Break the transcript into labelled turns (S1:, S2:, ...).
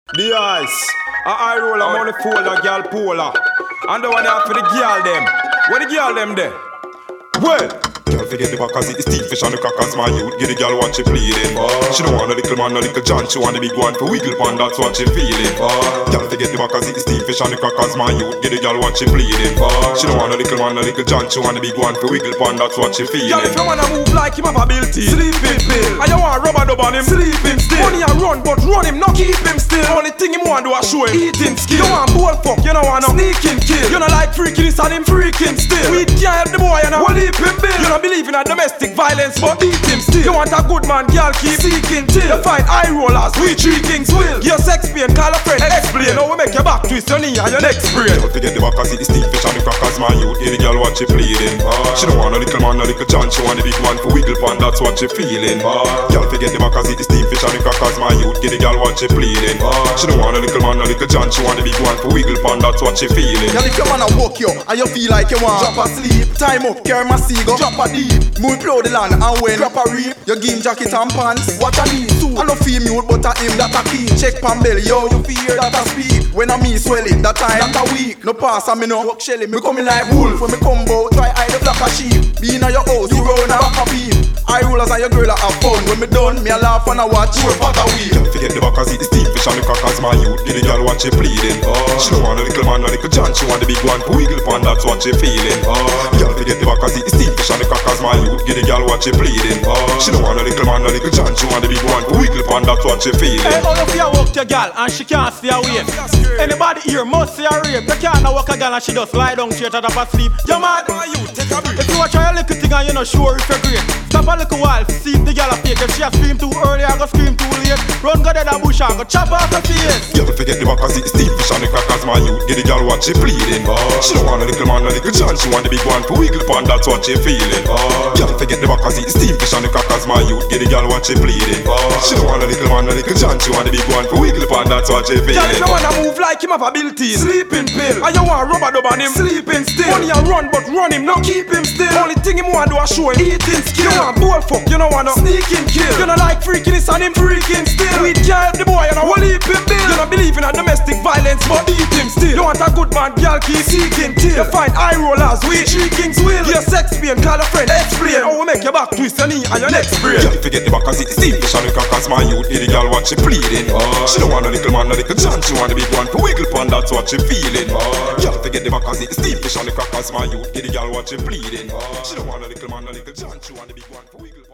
S1: The ice, a eye roll, I'm on the folder, girl polar. And the one there for the girl them. Where the girl them there? Well, girl forget the back cause it's steam fish and the crackers, my youth. Get the girl what she pleading. She don't want a little man, a little John. She want the big one for wiggle pan, that's what she feeling. Girl forget the back cause it's steam fish and the crackers, my youth. Get the girl what she pleading. She don't want a little man, a little John. She want the big one for wiggle pan, that's what she feeling. Girl, if you wanna move like him have ability, sleeping pill. And you want rubber dub on him, sleeping still. Money a run, but run him, not keep him still. Only thing him want do a show him eating skill. You want ball fuck, you don't want no sneaking kill. You don't like freaking this and him freaking still. We can't help the boy and I will leave him bill. You don't believe in a domestic violence, but eat him still. You want a good man, girl, keep seeking till. You find eye rollers, we three kings will. Your sex pain, call a friend, explain. Now we make your back twist, your knee and your neck sprain. Don't forget the back cause it's steam fish and the crackers, my youth. Hear the girl what she pleading. She don't want a little man, a little John. She want the big one for wiggle pan, that's what she feeling. Girl forget the back cause it's steam fish and the crackers, my youth. Get the girl what she pleading. She don't want a little man, a little John. She want the big one for wiggle pan, that's what she feeling.
S2: Girl, if your man a walk you and you feel like you want drop asleep, time up, carry my seagull, drop a deep, move plow the land and when drop a reap, you give him jacket and pants. What I need too, I no feel mute but I him that a key. Check pan belly, yo, you fear that I speak. When I me swelling, that time that a week. No pass and me no walk shelly, me coming like wolf. When me come out, try hide the flock of sheep. Be in your house, you round and back a beat. Eye rollers and your girl a have fun. When me done, me a laugh and I watch you for a week.
S1: Girl forget the back cause it's steam fish and the crackers, my youth. Get the girl what she pleading. She don't want a little man, a little John. She want the big one for wiggle pan, that's what she feeling. Girl forget the back cause it's steam fish and the crackers, my youth. Get the girl what she pleading. She don't want a little man, a little John. She want the big one for wiggle pan, that's what she feeling.
S3: Hey, all of you walk your girl and she can't stay away. Anybody here must see a rape. You can't walk a girl and she just lie down straight out of her sleep. You mad?
S1: Take a break.
S3: If you watch her little thing and you're not sure if you're great, stop a little while, see if the girl a fake. If she a scream too early, I go scream too late. Run go dead a bush and go chop off her face.
S1: Girl forget the back cause it's steam fish and the crackers, my youth. Get the girl what she pleading. She don't want a little man, a little John. She want the big one for wiggle pan, that's what she feeling. Girl forget the back cause it's steam fish and the crackers, my youth. Get the girl what she pleading. She don't want a little man, a little John. She want the big one for wiggle pan, that's what she feeling.
S3: Girl, if you wanna move like him have abilities,
S1: sleeping pill.
S3: and you want rubber dub on him,
S1: Sleeping still.
S3: money a run but run him, not keep him still. Only thing him want do a show him eating skill. You want ball fuck, you don't want no
S1: Sneaking kill.
S3: You don't like freaking this and him freaking still. We can't help the boy and I will leave him bill. You don't believe in a domestic violence but eat him still. You want a good man, girl, keep seeking till. You find eye rollers, we three kings will. Your sex pain, call a friend, explain. How we make your back twist, your knee and your neck sprain.
S1: Girl forget the back cause it's steam fish and the crackers, my youth. Hear the girl what she pleading. She don't want a little man, a little John. She want the big one for wiggle pan, that's what she feeling. Girl forget the back cause it's steam fish and the crackers, my youth. Hear the girl what she pleading. She don't want a little man, a little John. She want the big one for wiggle pan.